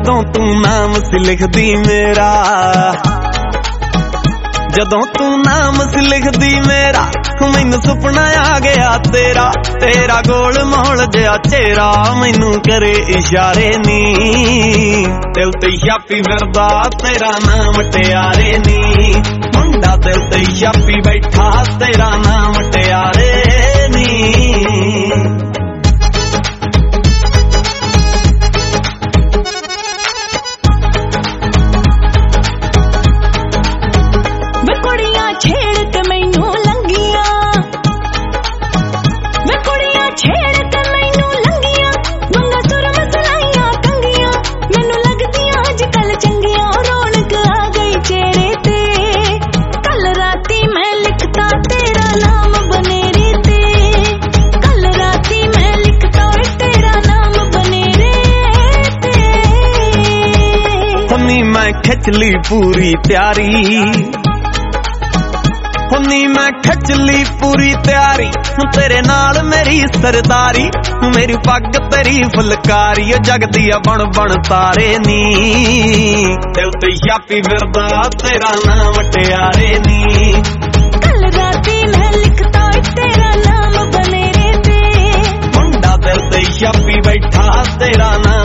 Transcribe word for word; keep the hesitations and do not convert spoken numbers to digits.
जदों तू नाम सी लिखदी मेरा, जदों तू नाम सी लिखदी मेरा, मैनू सुपना आ गया तेरा। तेरा गोल मोल जिहा चेहरा मैनू करे इशारे नी, दिल ते छापी फिरदा तेरा नाम टियारे नी। मुंडा दिल ते छापी बैठा तेरा नाम टियारे नी। छेड़ के मैनू लंगिया, वे कुड़ियां छेड़ के मैनू लंगिया, मंगा सुर मसलाइया कंगिया, मैनू लगदियां अजकल चंगिया। रौनक आ गई चेहरे ते, कल राती मैं लिखता तेरा नाम बनेरे ते, कल राती मैं लिखता तेरा नाम बनेरे ते। हनी मैं खिच ली पूरी तैयारी, हुन्नी मैं खिच ली पूरी तैयारी, तेरे नाल मेरी सरदारी, मेरी पग तेरी फुलकारी, जगदी बन बन तारे नी। दिल ते छापी फिरदा तेरा नाम टियारे नी। कल राती मैं लिखता तेरा नाम बनेरे ते, मुंडा दिल ते छापी बैठा तेरा नाम